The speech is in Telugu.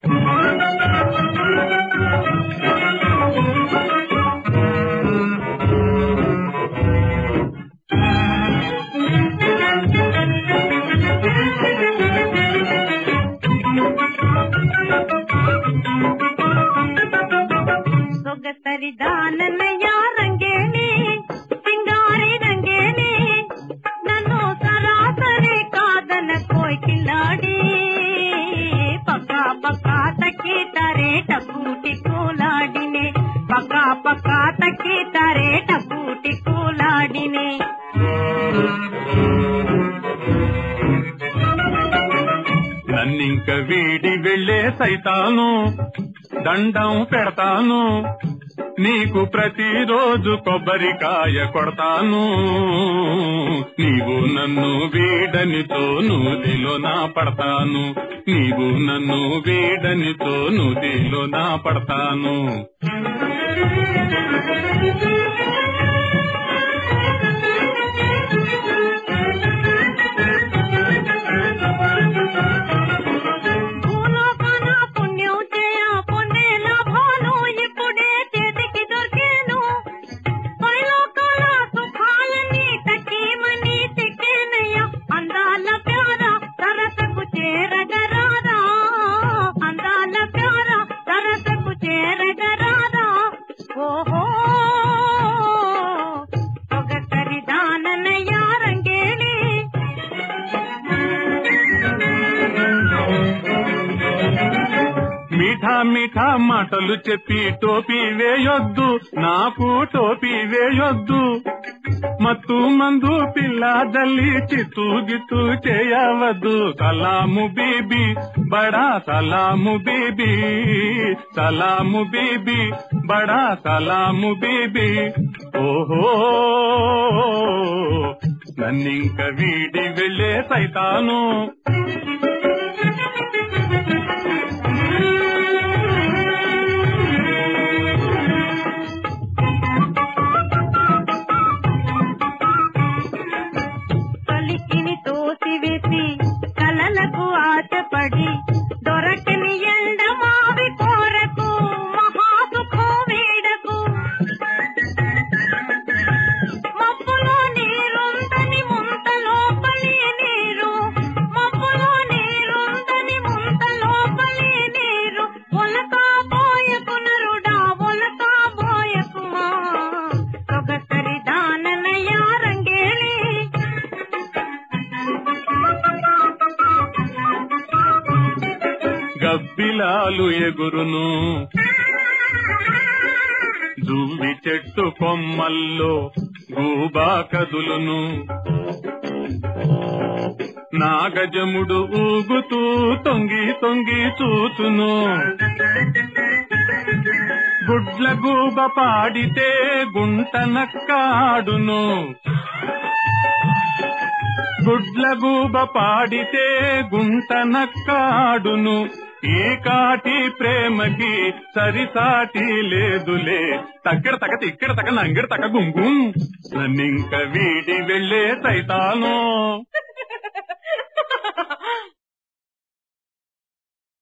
సొగసరిదానన్నయ్య రంగేలి సింగారి రంగేలి నన్ను సరాసరి కాదన కోయ్ కిలాడి పక్కా పక్కా తక్కి తరే టకూటి కోలాడినే పక్కా పక్కా తక్కి తరే టకూటి కోలాడినే నన్నింక వీడి వెళ్ళే సైతాను దండం పెడతాను నీకు ప్రతిరోజు కొబ్బరికాయ కొడతాను నీవు నన్ను వీడనితో నూతిలో నా పడతాను నీవు నన్ను వీడనితో నూతిలో నా పడతాను మీఠా మీఠా మాటలు చెప్పి టోపీ వేయొద్దు నాకు టోపీ వేయొద్దు మత్తు మందు పిల్లాదల్లి చిత్తు గిత్తు చేయవద్దు సలాము బీబీ బడా సలాము బీబీ సలాము బీబీ బడా సలాము బీబీ ఓహో నన్నింక వీడి వెళ్ళే సైతాను తోసివేసి కలలకు ఆశపడి దొరకని ఎండ మావి కోరకు మహాసుఖం వీడకు మబ్బులో నీరుందని ముంత లోపలి నీరు మబ్బులో నీరుందని ముంత లోపలి నీరు ఒలకా పోయకు నరుడా ఒలకా పోయకుమా సొగసరి దాననయ్య రంగేలి గబ్బిలాలు ఎగురును జువ్వి చెట్టు కొమ్మల్లో గూబా కదులును నాగజముడు ఊగుతూ తొంగి తొంగి చూచును గుడ్ల గూబ పాడితే గుంట నక్కాడును గుడ్ల గూబ పాడితే గుంట నక్కాడును ఈ కాటి ప్రేమకి సరిసాటి లేదులే తగ్గర తగ తిక్కడ తగ నంగర తగ గుంగుం నన్నింక వీడి వెళ్ళే సైతాను